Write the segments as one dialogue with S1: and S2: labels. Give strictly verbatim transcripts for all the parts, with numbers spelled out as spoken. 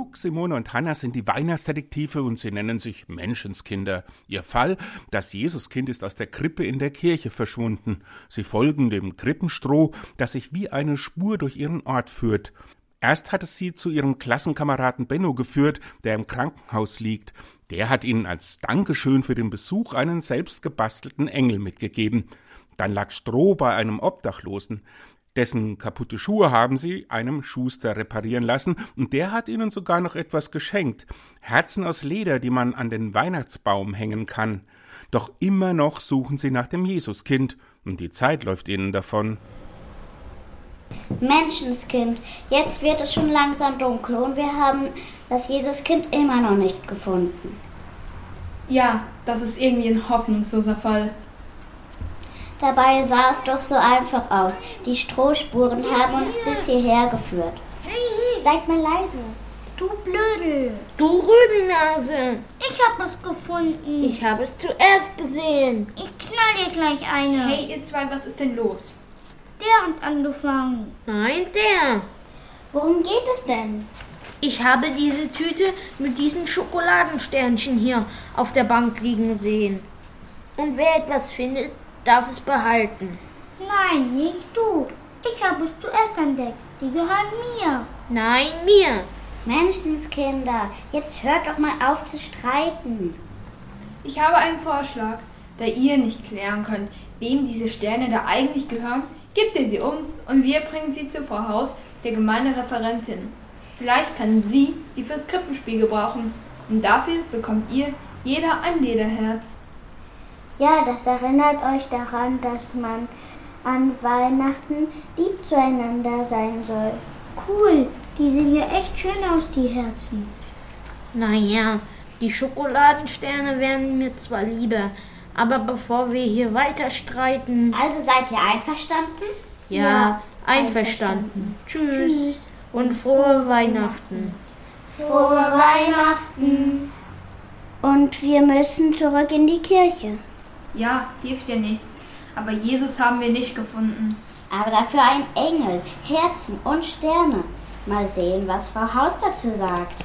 S1: Luke, Simone und Hannah sind die Weihnachtsdetektive und sie nennen sich Menschenskinder. Ihr Fall: Das Jesuskind ist aus der Krippe in der Kirche verschwunden. Sie folgen dem Krippenstroh, das sich wie eine Spur durch ihren Ort führt. Erst hat es sie zu ihrem Klassenkameraden Benno geführt, der im Krankenhaus liegt. Der hat ihnen als Dankeschön für den Besuch einen selbst gebastelten Engel mitgegeben. Dann lag Stroh bei einem Obdachlosen. Dessen kaputte Schuhe haben sie einem Schuster reparieren lassen und der hat ihnen sogar noch etwas geschenkt. Herzen aus Leder, die man an den Weihnachtsbaum hängen kann. Doch immer noch suchen sie nach dem Jesuskind und die Zeit läuft ihnen davon.
S2: Menschenskind, jetzt wird es schon langsam dunkel und wir haben das Jesuskind immer noch nicht gefunden.
S3: Ja, das ist irgendwie ein hoffnungsloser Fall.
S2: Dabei sah es doch so einfach aus. Die Strohspuren haben uns bis hierher geführt.
S4: Hey,
S2: seid mal leise.
S4: Du Blödel.
S5: Du Rübennase.
S4: Ich habe es gefunden.
S5: Ich habe es zuerst gesehen.
S4: Ich knall dir gleich eine.
S3: Hey, ihr zwei, was ist denn los?
S4: Der hat angefangen.
S5: Nein, der.
S2: Worum geht es denn?
S5: Ich habe diese Tüte mit diesen Schokoladensternchen hier auf der Bank liegen sehen. Und wer etwas findet, darf es behalten.
S4: Nein, nicht du. Ich habe es zuerst entdeckt. Die gehören mir.
S5: Nein, mir.
S2: Menschenskinder, jetzt hört doch mal auf zu streiten.
S3: Ich habe einen Vorschlag. Da ihr nicht klären könnt, wem diese Sterne da eigentlich gehören, gebt ihr sie uns und wir bringen sie zu Frau Haus, der Gemeindereferentin. Vielleicht kann sie die fürs Krippenspiel gebrauchen. Und dafür bekommt ihr jeder ein Lederherz.
S2: Ja, das erinnert euch daran, dass man an Weihnachten lieb zueinander sein soll.
S4: Cool, die sehen ja echt schön aus, die Herzen.
S5: Naja, die Schokoladensterne wären mir zwar lieber, aber bevor wir hier weiter streiten...
S2: Also seid ihr einverstanden?
S5: Ja, ja einverstanden. einverstanden. Tschüss. Tschüss und frohe Weihnachten.
S2: Frohe Weihnachten. Und wir müssen zurück in die Kirche.
S3: Ja, hilft ja nichts. Aber Jesus haben wir nicht gefunden.
S2: Aber dafür ein Engel, Herzen und Sterne. Mal sehen, was Frau Haus dazu sagt.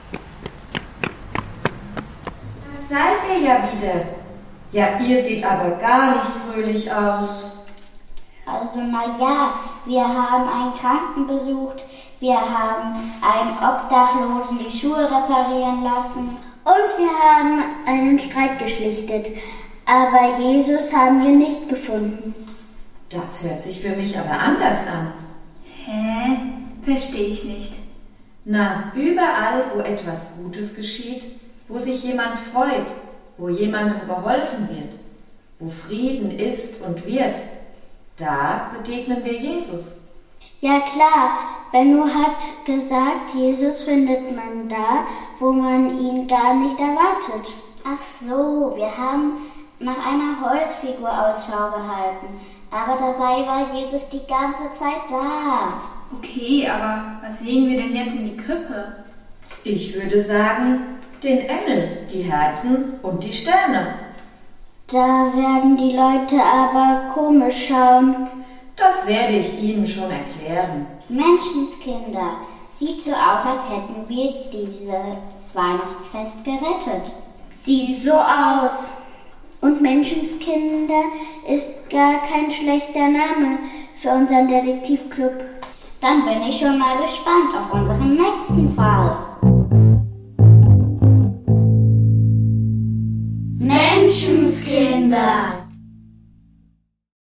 S6: Seid ihr ja wieder. Ja, ihr seht aber gar nicht fröhlich aus.
S2: Also, na ja, wir haben einen Kranken besucht, wir haben einen Obdachlosen die Schuhe reparieren lassen und wir haben einen Streit geschlichtet. Aber Jesus haben wir nicht gefunden.
S6: Das hört sich für mich aber anders an.
S3: Hä? Verstehe ich nicht.
S6: Na, überall, wo etwas Gutes geschieht, wo sich jemand freut, wo jemandem geholfen wird, wo Frieden ist und wird, da begegnen wir Jesus.
S2: Ja klar, Benno hat gesagt, Jesus findet man da, wo man ihn gar nicht erwartet. Ach so, wir haben nach einer Holzfigur Ausschau gehalten, aber dabei war Jesus die ganze Zeit da.
S3: Okay, aber was legen wir denn jetzt in die Krippe?
S6: Ich würde sagen, den Engel, die Herzen und die Sterne.
S2: Da werden die Leute aber komisch schauen.
S6: Das werde ich Ihnen schon erklären.
S2: Menschenskinder, sieht so aus, als hätten wir dieses Weihnachtsfest gerettet. Sieht so aus. Und Menschenskinder ist gar kein schlechter Name für unseren Detektivclub. Dann bin ich schon mal gespannt auf unseren nächsten Fall. Menschenskinder.